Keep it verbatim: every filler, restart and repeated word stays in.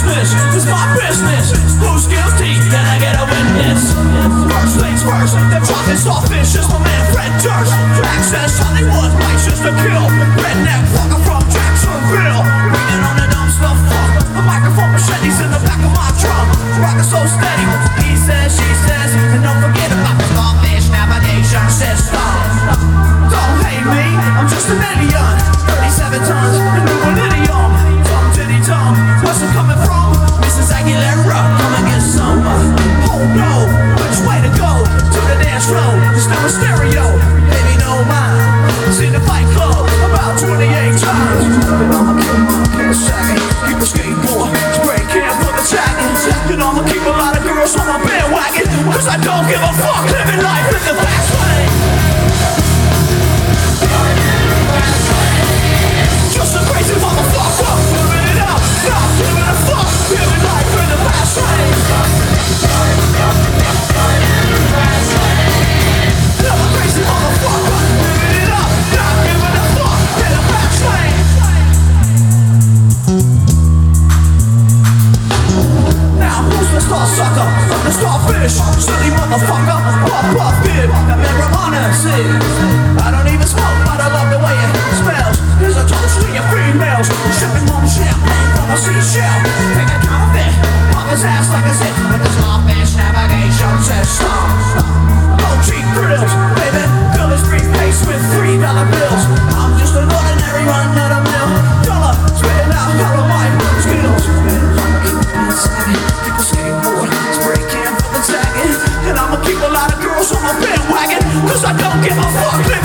business is my business. Who's guilty? Can I get a witness? First things first, they're talking sawfish. Just my man Fred Durst. Access Hollywood, license to kill. Redneck fucker from Jacksonville. Bringing on the dumb stuff, fuck. A microphone machetes in the back of my trunk. Rockin' so steady. He says, she says, and don't forget about the Starfish navigation system. Don't hate me, I'm just an alien. thirty-seven tons, a new millennium. Tom titty Tom, where's it coming from? Missus Aguilera, come and get some. Oh no, which way to go? To the dance floor, it's still a stereo. Baby, no mind. Seen the Fight Club about twenty-eight times. I'ma keep my kids sagging, keep a skateboard, spray can for the tagging. You know I'ma keep a lot of girls on my bandwagon, cause I don't give a fuck living life in the fast lane. Just a crazy motherfucker, living it up, not giving a fuck, living life in the fast lane. I'm a crazy motherfucker, living it up, not giving a fuck, in the fast lane. Now who's the star sucker? I'm the starfish, silly motherfucker, puff puff bib, that marijuana is. I don't even smoke, but I love the way it smells. Here's a toast to your females, shipping home champagne from a seashell. Take a counterfeit, pop his ass like a zip with the Starfish navigation system. No cheap grills, baby, fill his briefcase with three dollar bills. I'm just an ordinary run-of-the-mill dollar, spitting out color white skills. I'ma keep the beat sagging, keep the skateboard, spray can for the tagging. And I'ma keep a lot of girls on my bandwagon, cause I don't give a fuck.